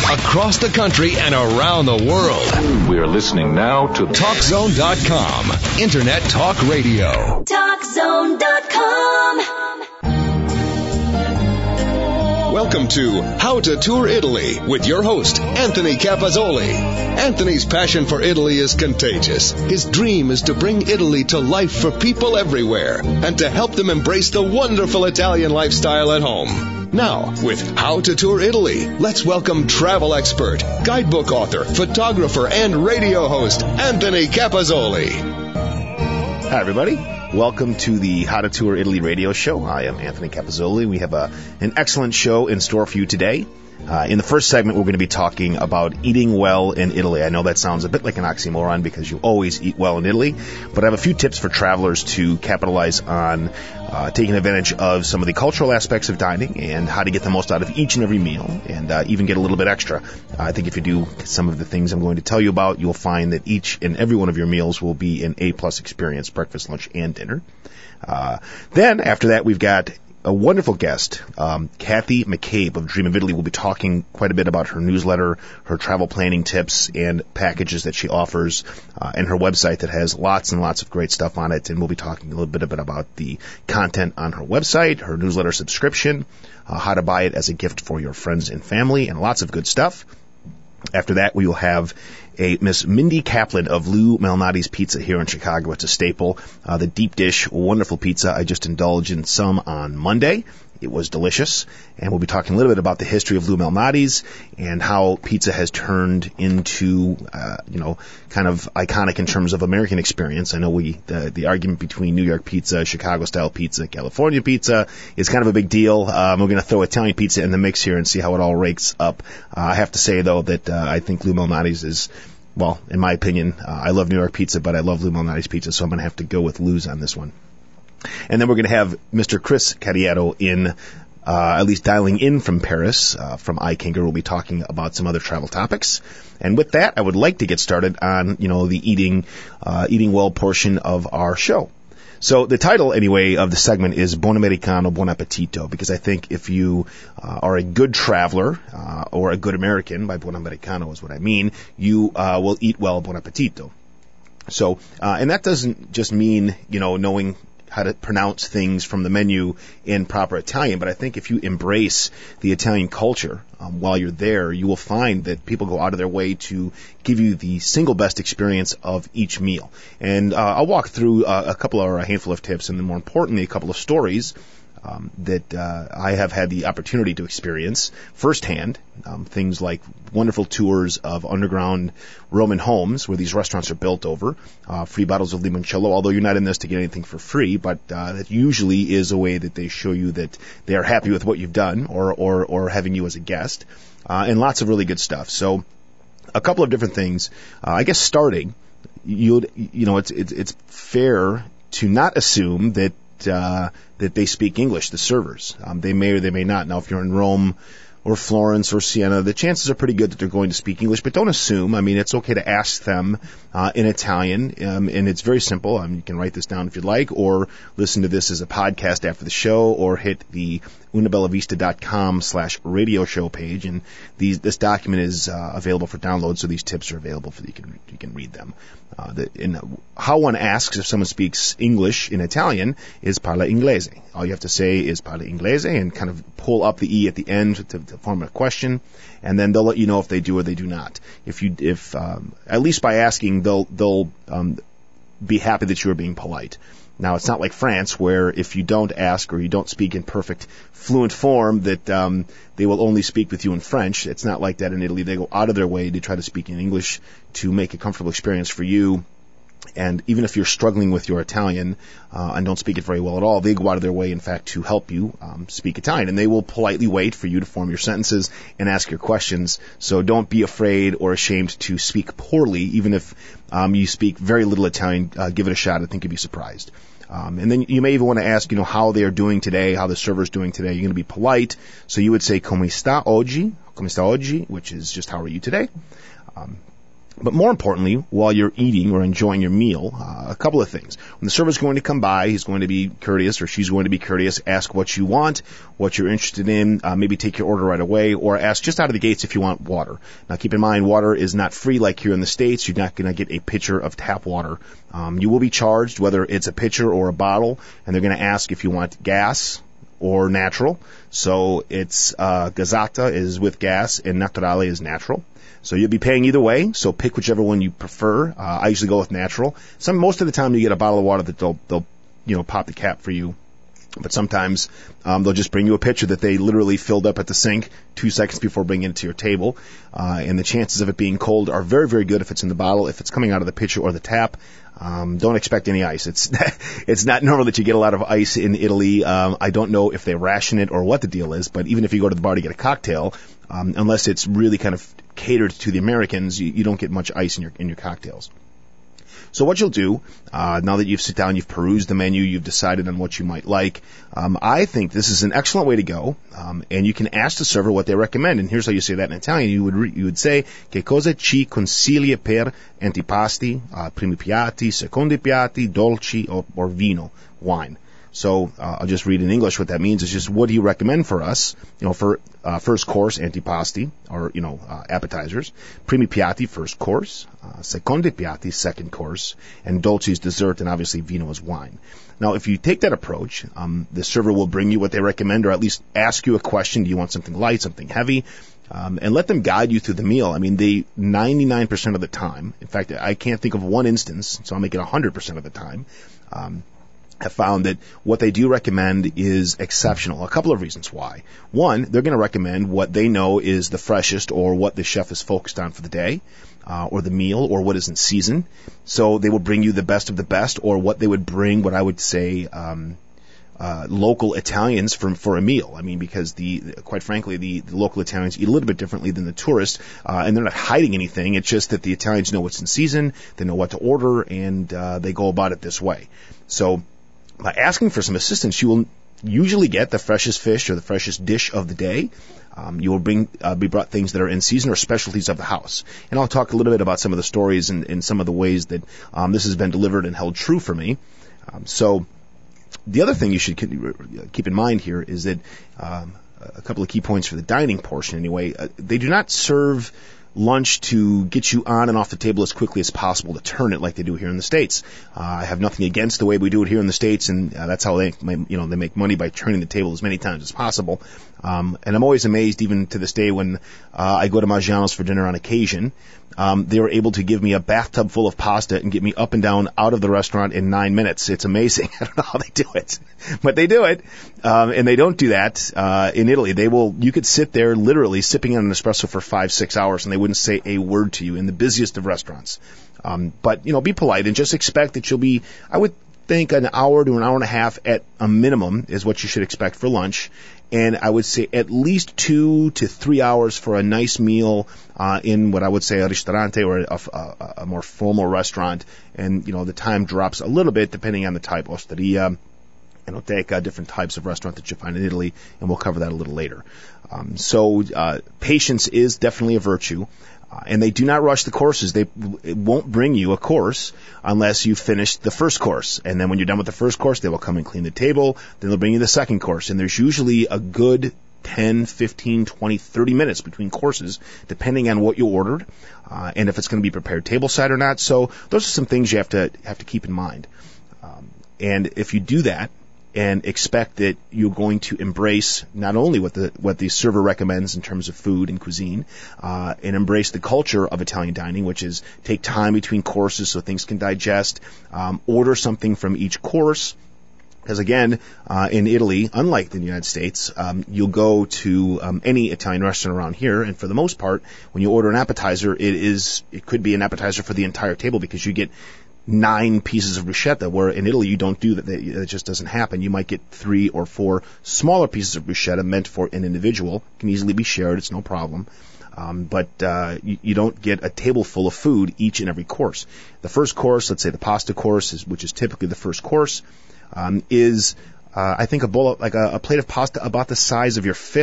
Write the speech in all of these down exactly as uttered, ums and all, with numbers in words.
across the country and around the world. We are listening now to talk zone dot com, Internet Talk Radio. talk zone dot com. Welcome to How to Tour Italy with your host, Anthony Capazzoli. Anthony's passion for Italy is contagious. His dream is to bring Italy to life for people everywhere and to help them embrace the wonderful Italian lifestyle at home. Now, with How to Tour Italy, let's welcome travel expert, guidebook author, photographer, and radio host, Anthony Capazzoli. Hi, everybody. Welcome to the How to Tour Italy radio show. I am Anthony Capazzoli. We have a, an excellent show in store for you today. Uh, in the first segment, we're going to be talking about eating well in Italy. I know that sounds a bit like an oxymoron because you always eat well in Italy, but I have a few tips for travelers to capitalize on uh, taking advantage of some of the cultural aspects of dining and how to get the most out of each and every meal and uh, even get a little bit extra. Uh, I think if you do some of the things I'm going to tell you about, you'll find that each and every one of your meals will be an A-plus experience, breakfast, lunch, and dinner. Uh, then, after that, we've got a wonderful guest, um, Kathy McCabe of Dream of Italy, will be talking quite a bit about her newsletter, her travel planning tips and packages that she offers, uh, and her website that has lots and lots of great stuff on it. And we'll be talking a little bit about the content on her website, her newsletter subscription, uh, how to buy it as a gift for your friends and family, and lots of good stuff. After that, we will have a Miss Mindy Kaplan of Lou Malnati's Pizza here in Chicago. It's a staple. Uh, the deep dish, wonderful pizza. I just indulged in some on Monday. It was delicious. And we'll be talking a little bit about the history of Lou Malnati's and how pizza has turned into, uh, you know, kind of iconic in terms of American experience. I know we, the, the argument between New York pizza, Chicago-style pizza, California pizza is kind of a big deal. Um, we're going to throw Italian pizza in the mix here and see how it all rakes up. Uh, I have to say, though, that uh, I think Lou Malnati's is, well, in my opinion, uh, I love New York pizza, but I love Lou Malnati's pizza, so I'm going to have to go with Lou's on this one. And then we're going to have Mister Chris Carriero in, uh, at least dialing in from Paris, uh, from iKinger. We'll be talking about some other travel topics. And with that, I would like to get started on, you know, the eating, uh, eating well portion of our show. So the title, anyway, of the segment is Buon Americano, Buon Appetito, because I think if you uh, are a good traveler, uh, or a good American, by Buon Americano is what I mean, you uh, will eat well, Buon Appetito. So, uh, and that doesn't just mean, you know, knowing how to pronounce things from the menu in proper Italian, but I think if you embrace the Italian culture um, while you're there, you will find that people go out of their way to give you the single best experience of each meal. And uh, I'll walk through uh, a couple or a handful of tips, and then more importantly, a couple of stories Um, that uh, I have had the opportunity to experience firsthand. Um, things like wonderful tours of underground Roman homes where these restaurants are built over, uh, free bottles of limoncello, although you're not in this to get anything for free, but uh, that usually is a way that they show you that they are happy with what you've done or, or, or having you as a guest, uh, and lots of really good stuff. So a couple of different things. Uh, I guess starting, you you know, it's, it's, it's fair to not assume that Uh, that they speak English, the servers. Um, they may or they may not. Now, if you're in Rome or Florence or Siena, the chances are pretty good that they're going to speak English, but don't assume. I mean, it's okay to ask them uh, in Italian, um, and it's very simple. I mean, you can write this down if you'd like, or listen to this as a podcast after the show, or hit the unabellavista.com slash radio show page, and these, this document is uh, available for download, so these tips are available for you can you can read them. Uh, the, and how one asks if someone speaks English in Italian is parla inglese. All you have to say is parla inglese and kind of pull up the E at the end to, to form a question, and then they'll let you know if they do or they do not. If you, if um, at least by asking, they'll they'll um, be happy that you are being polite. Now, it's not like France, where if you don't ask or you don't speak in perfect, fluent form, that um, they will only speak with you in French. It's not like that in Italy. They go out of their way to try to speak in English to make a comfortable experience for you. And even if you're struggling with your Italian uh, and don't speak it very well at all, they go out of their way, in fact, to help you um, speak Italian. And they will politely wait for you to form your sentences and ask your questions. So don't be afraid or ashamed to speak poorly. Even if um, you speak very little Italian, uh, give it a shot. I think you'd be surprised. Um, and then you may even want to ask, you know, how they are doing today, how the server's doing today. You're going to be polite. So you would say, come sta oggi? Come sta oggi? Which is just, how are you today? Um, But more importantly, while you're eating or enjoying your meal, uh, a couple of things. When the server's going to come by, he's going to be courteous or she's going to be courteous, ask what you want, what you're interested in, uh, maybe take your order right away, or ask just out of the gates if you want water. Now keep in mind, water is not free like here in the States. You're not going to get a pitcher of tap water. Um, you will be charged whether it's a pitcher or a bottle, and they're going to ask if you want gas or natural. So it's uh, Gasata is with gas and Naturale is natural. So you'll be paying either way, so pick whichever one you prefer. Uh, I usually go with natural. Some most of the time you get a bottle of water that they'll they'll you know pop the cap for you, but sometimes um, they'll just bring you a pitcher that they literally filled up at the sink two seconds before bringing it to your table. Uh, and the chances of it being cold are very very good if it's in the bottle. If it's coming out of the pitcher or the tap, um, don't expect any ice. It's it's not normal that you get a lot of ice in Italy. Um, I don't know if they ration it or what the deal is, but even if you go to the bar to get a cocktail, um, unless it's really kind of catered to the Americans, you, you don't get much ice in your in your cocktails. So what you'll do, uh, now that you've sit down, you've perused the menu, you've decided on what you might like, um, I think this is an excellent way to go, um, and you can ask the server what they recommend. And here's how you say that in Italian. You would re- you would say, "Che cosa ci consiglia per antipasti, uh, primi piatti, secondi piatti, dolci, or, or vino, wine." So uh, I'll just read in English what that means. It's just, what do you recommend for us? You know, for uh, first course, antipasti, or, you know, uh, appetizers. Primi piatti, first course. Uh, secondi piatti, second course. And dolci is dessert, and obviously vino is wine. Now, if you take that approach, um, the server will bring you what they recommend, or at least ask you a question. Do you want something light, something heavy? Um, and let them guide you through the meal. I mean, they ninety-nine percent of the time, in fact, I can't think of one instance, so I'll make it one hundred percent of the time, um, have found that what they do recommend is exceptional. A couple of reasons why. One, they're going to recommend what they know is the freshest, or what the chef is focused on for the day, uh, or the meal, or what is in season. So they will bring you the best of the best, or what they would bring, what I would say, um, uh, local Italians for, for a meal. I mean, because the, quite frankly, the, the local Italians eat a little bit differently than the tourists, uh, and they're not hiding anything. It's just that the Italians know what's in season, they know what to order, and, uh, they go about it this way. So, by asking for some assistance, you will usually get the freshest fish or the freshest dish of the day. Um, you will bring, uh, be brought things that are in season or specialties of the house. And I'll talk a little bit about some of the stories and, and some of the ways that um, this has been delivered and held true for me. Um, so the other thing you should keep in mind here is that um, a couple of key points for the dining portion anyway. Uh, they do not serve lunch to get you on and off the table as quickly as possible, to turn it like they do here in the States. Uh, I have nothing against the way we do it here in the States, and uh, that's how they, you know, they make money, by turning the table as many times as possible. Um, and I'm always amazed, even to this day, when uh, I go to Maggiano's for dinner on occasion, um, they were able to give me a bathtub full of pasta and get me up and down out of the restaurant in nine minutes. It's amazing. I don't know how they do it, but they do it. Um, and they don't do that uh, in Italy. They will. You could sit there literally sipping on an espresso for five, six hours, and they wouldn't say a word to you in the busiest of restaurants. Um, but you know, be polite and just expect that you'll be, I would think, an hour to an hour and a half at a minimum is what you should expect for lunch. And I would say at least two to three hours for a nice meal uh, in what I would say a ristorante, or a, a, a more formal restaurant. And, you know, the time drops a little bit depending on the type. Osteria, enoteca, different types of restaurant that you find in Italy, and we'll cover that a little later. Um, so uh, patience is definitely a virtue. Uh, and they do not rush the courses. They it won't bring you a course unless you finish the first course. And then when you're done with the first course, they will come and clean the table. Then they'll bring you the second course. And there's usually a good ten, fifteen, twenty, thirty minutes between courses, depending on what you ordered, uh, and if it's going to be prepared tableside or not. So those are some things you have to have to keep in mind. Um, and if you do that, and expect that you're going to embrace not only what the what the server recommends in terms of food and cuisine, uh, and embrace the culture of Italian dining, which is take time between courses so things can digest, um, order something from each course. Because again, uh, in Italy, unlike the United States, um, you'll go to um, any Italian restaurant around here, and for the most part, when you order an appetizer, it is it could be an appetizer for the entire table, because you get nine pieces of bruschetta, where in Italy you don't do that. It just doesn't happen. You might get three or four smaller pieces of bruschetta meant for an individual. It can easily be shared. It's no problem. Um, but uh, you, you don't get a table full of food each and every course. The first course, let's say the pasta course, is, which is typically the first course, um, is uh, I think a bowl of, like a, a plate of pasta about the size of your fist.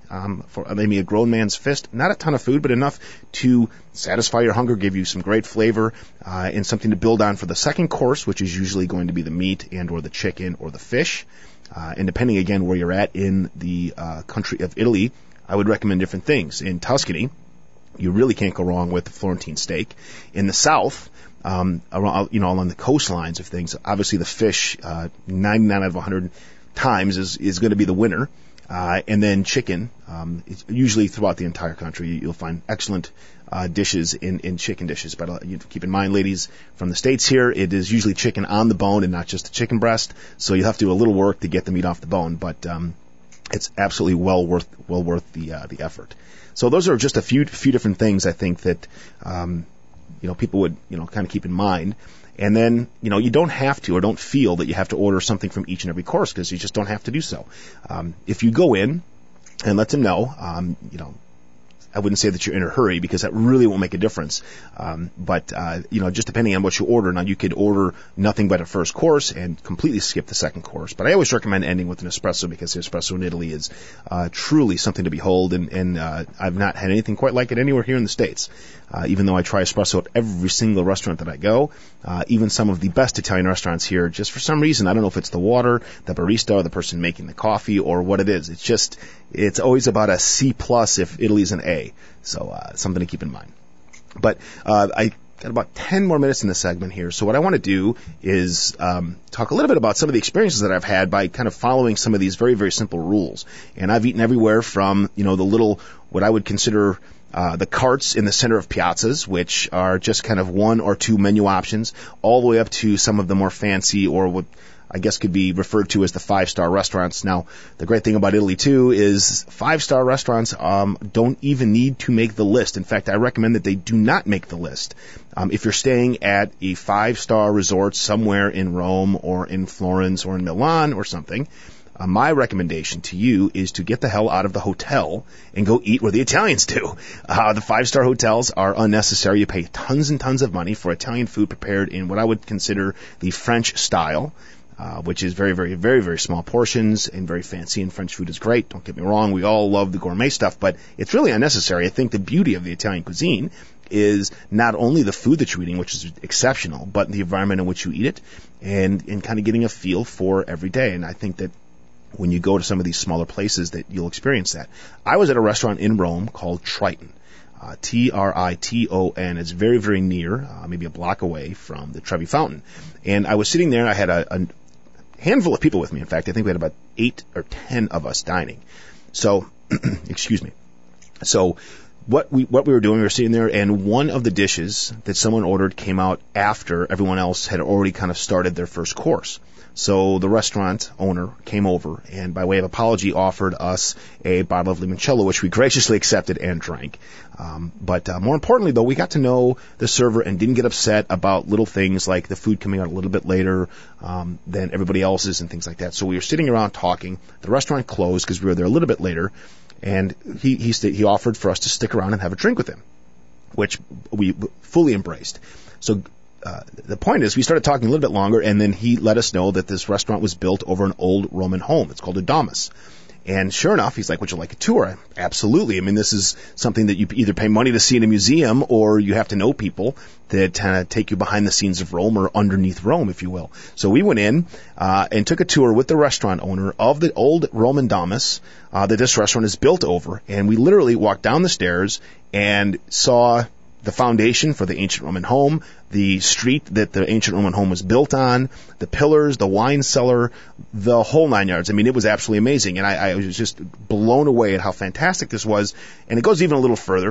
um, for maybe a grown man's fist. Not a ton of food, but enough to satisfy your hunger, give you some great flavor, uh, and something to build on for the second course, which is usually going to be the meat and or the chicken or the fish. Uh, and depending, again, where you're at in the uh, country of Italy, I would recommend different things. In Tuscany, you really can't go wrong with the Florentine steak. In the south, um, around, you know, along the coastlines of things, obviously the fish, uh, ninety-nine out of one hundred times is, is going to be the winner. Uh, and then chicken, um, it's usually throughout the entire country, you'll find excellent uh, dishes in, in chicken dishes. But uh, you keep in mind, ladies from the States here, it is usually chicken on the bone and not just the chicken breast. So you have to do a little work to get the meat off the bone. But um, it's absolutely well worth well worth the uh, the effort. So those are just a few few different things I think that um, you know people would you know kind of keep in mind. And then, you know, you don't have to or don't feel that you have to order something from each and every course because you just don't have to do so. Um, if you go in and let them know, um, you know, I wouldn't say that you're in a hurry because that really won't make a difference. Um, but, uh, you know, just depending on what you order. Now, you could order nothing but a first course and completely skip the second course. But I always recommend ending with an espresso because the espresso in Italy is uh, truly something to behold. And, and uh, I've not had anything quite like it anywhere here in the States. Uh, even though I try espresso at every single restaurant that I go, uh, even some of the best Italian restaurants here, just for some reason, I don't know if it's the water, the barista, or the person making the coffee, or what it is. It's just, it's always about a C plus if Italy's an A. So, uh, something to keep in mind. But, uh, I got about ten more minutes in this segment here. So what I want to do is, um, talk a little bit about some of the experiences that I've had by kind of following some of these very, very simple rules. And I've eaten everywhere from, you know, the little, what I would consider, Uh, the carts in the center of piazzas, which are just kind of one or two menu options, all the way up to some of the more fancy or what I guess could be referred to as the five-star restaurants. Now, the great thing about Italy, too, is five-star restaurants um, don't even need to make the list. In fact, I recommend that they do not make the list. Um, if you're staying at a five-star resort somewhere in Rome or in Florence or in Milan or something, Uh, my recommendation to you is to get the hell out of the hotel and go eat where the Italians do. Uh, the five-star hotels are unnecessary. You pay tons and tons of money for Italian food prepared in what I would consider the French style, uh, which is very, very, very, very small portions and very fancy, and French food is great. Don't get me wrong. We all love the gourmet stuff, but it's really unnecessary. I think the beauty of the Italian cuisine is not only the food that you're eating, which is exceptional, but the environment in which you eat it and, and kind of getting a feel for every day. And I think that when you go to some of these smaller places that you'll experience that. I was at a restaurant in Rome called Triton, uh, T R I T O N. It's very, very near, uh, maybe a block away from the Trevi Fountain. And I was sitting there, and I had a, a handful of people with me. In fact, I think we had about eight or ten of us dining. So, excuse me. So what we what we were doing, we were sitting there, and one of the dishes that someone ordered came out after everyone else had already kind of started their first course. So the restaurant owner came over and by way of apology offered us a bottle of limoncello, which we graciously accepted and drank. Um, but uh, more importantly, though, we got to know the server and didn't get upset about little things like the food coming out a little bit later um, than everybody else's and things like that. So we were sitting around talking. The restaurant closed because we were there a little bit later, and he he, st- he offered for us to stick around and have a drink with him, which we fully embraced. So Uh, the point is, we started talking a little bit longer, and then he let us know that this restaurant was built over an old Roman home. It's called a domus. And sure enough, he's like, would you like a tour? Absolutely. I mean, this is something that you either pay money to see in a museum, or you have to know people that kind of take you behind the scenes of Rome, or underneath Rome, if you will. So we went in uh, and took a tour with the restaurant owner of the old Roman domus uh, that this restaurant is built over. And we literally walked down the stairs and saw the foundation for the ancient Roman home, the street that the ancient Roman home was built on, the pillars, the wine cellar, the whole nine yards. I mean, it was absolutely amazing, and I, I was just blown away at how fantastic this was. And it goes even a little further.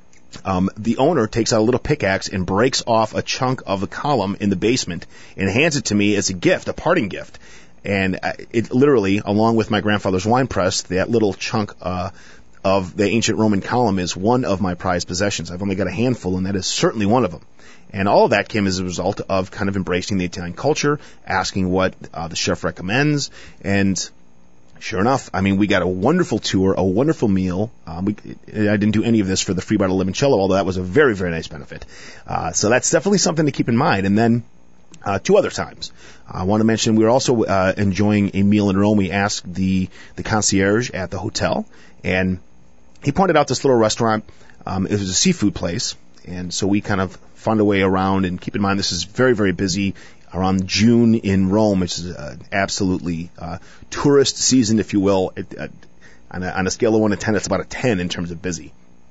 Um, the owner takes out a little pickaxe and breaks off a chunk of the column in the basement and hands it to me as a gift, a parting gift. And it literally, along with my grandfather's wine press, that little chunk uh of the ancient Roman column is one of my prized possessions. I've only got a handful, and that is certainly one of them. And all of that came as a result of kind of embracing the Italian culture, asking what uh, the chef recommends, and sure enough, I mean, we got a wonderful tour, a wonderful meal. Um, we, I didn't do any of this for the free bottle of limoncello, although that was a very, very nice benefit. Uh, so that's definitely something to keep in mind. And then uh, two other times. I want to mention we were also uh, enjoying a meal in Rome. We asked the, the concierge at the hotel, and he pointed out this little restaurant. Um, it was a seafood place, and so we kind of found a way around. And keep in mind, this is very, very busy around June in Rome, which is uh, absolutely uh, tourist season, if you will. It, uh, on, a, on a scale of one to ten, it's about a ten in terms of busy.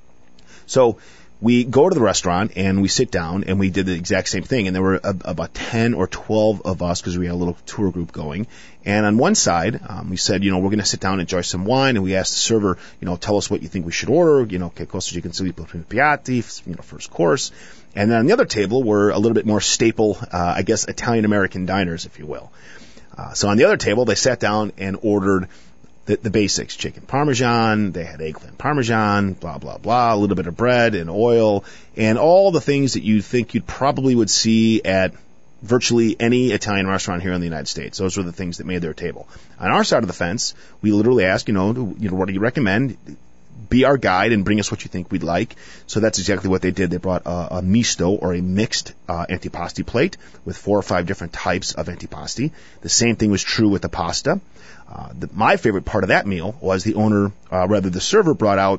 So we go to the restaurant, and we sit down, and we did the exact same thing. And there were a, about ten or twelve of us, because we had a little tour group going. And on one side, um, we said, you know, we're going to sit down and enjoy some wine. And we asked the server, you know, tell us what you think we should order. You know, che cosa ci consigli per primi piatti, you know, first course. And then on the other table were a little bit more staple, uh, I guess, Italian-American diners, if you will. Uh, so on the other table, they sat down and ordered The, the basics, chicken parmesan, they had eggplant parmesan, blah, blah, blah, a little bit of bread and oil, and all the things that you think you'd probably would see at virtually any Italian restaurant here in the United States. Those were the things that made their table. On our side of the fence, we literally asked, you know, you know, what do you recommend? Be our guide and bring us what you think we'd like. So that's exactly what they did. They brought a, a misto, or a mixed uh, antipasti plate with four or five different types of antipasti. The same thing was true with the pasta. Uh, the, my favorite part of that meal was the owner, uh, rather the server, brought out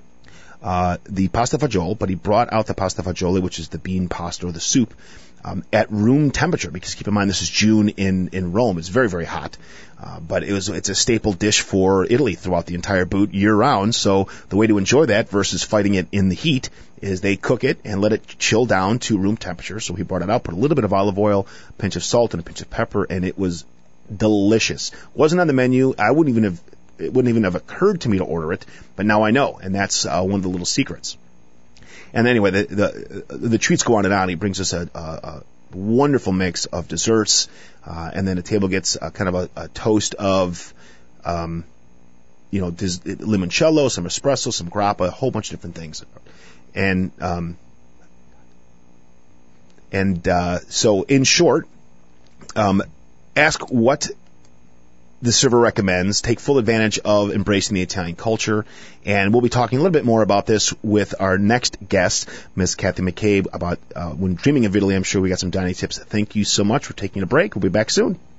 uh, the pasta fagioli, but he brought out the pasta fagioli, which is the bean pasta or the soup, um, at room temperature. Because keep in mind, this is June in in Rome. It's very, very hot. Uh, but it was it's a staple dish for Italy throughout the entire boot year round. So the way to enjoy that versus fighting it in the heat is they cook it and let it chill down to room temperature. So he brought it out, put a little bit of olive oil, a pinch of salt, and a pinch of pepper, and it was delicious. Wasn't on the menu. I wouldn't even have it wouldn't even have occurred to me to order it, but now I know, and that's uh, one of the little secrets. And anyway, the the, the treats go on and on. He brings us a, a, a wonderful mix of desserts, uh, and then the table gets a, kind of a, a toast of, um, you know, des- limoncello, some espresso, some grappa, a whole bunch of different things, and um, and uh, so in short, um. Ask what the server recommends. Take full advantage of embracing the Italian culture. And we'll be talking a little bit more about this with our next guest, Miss Kathy McCabe, about uh, when dreaming of Italy. I'm sure we got some dining tips. Thank you so much for taking a break. We'll be back soon.